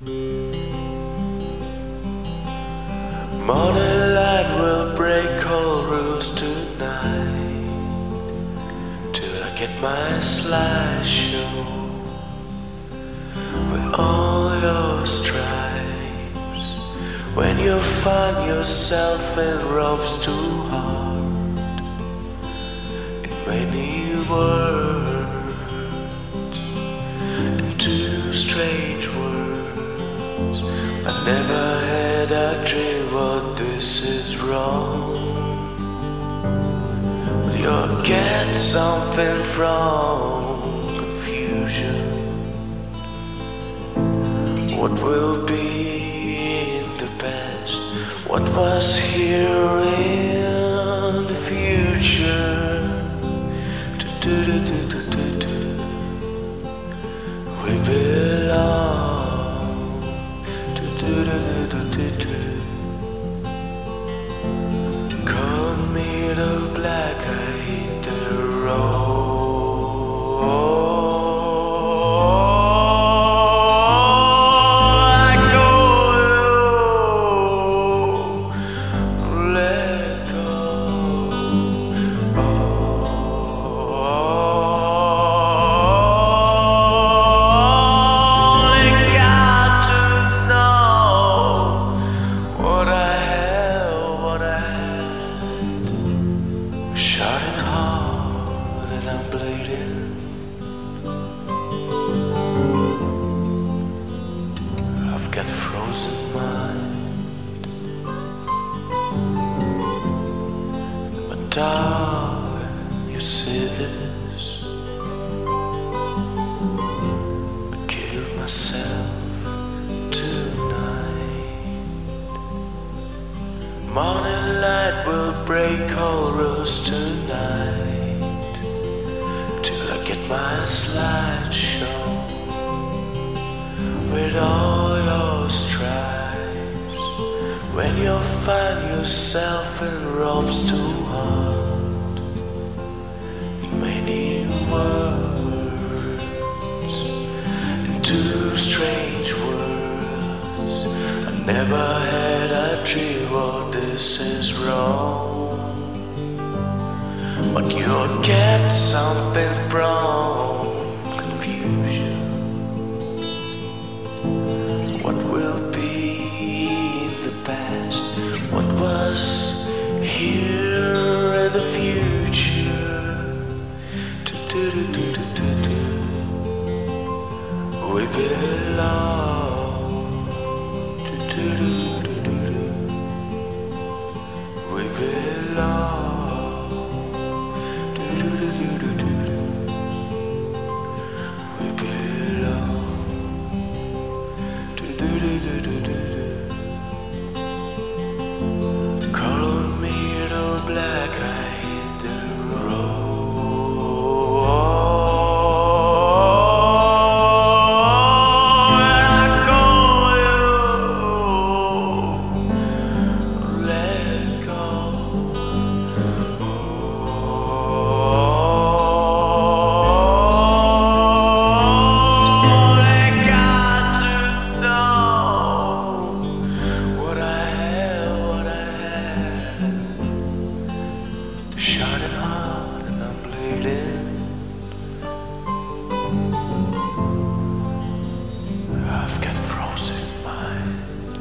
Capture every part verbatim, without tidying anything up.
Morning light will break all rules tonight till I get my slideshow with all your stripes. When you find yourself in ropes too hard, in many words, in two strange words, I never had a dream what this is wrong. But you'll get something from confusion. What will be in the past? What was here in the future? Do do do do do do do. We belong. Do do do do do do do. Call me the black, I hit the road. Shouting hard and I'm bleeding. I've got frozen mind. But darling, you see this? I killed myself tonight. Morning light will break all rules tonight till I get my slideshow with all your stripes. When you find yourself in ropes too hard, in many words, in two strange words, I never had a dream. Well, this is wrong. But you'll get something from confusion. What will be in the past? What was here in the future? Do do do do do do do. We belong. Do do do do do do. We belong. Black, I hit the road, and I call you, let go. Oh, they got to know what I have, what I have. Shouting hard and I'm bleeding. I've got frozen mind.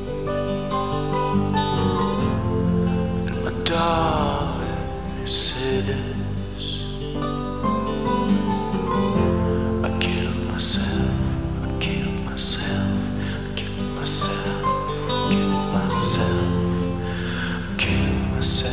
And my darling, you say this. I killed myself, I killed myself, I killed myself, I killed myself, I killed myself.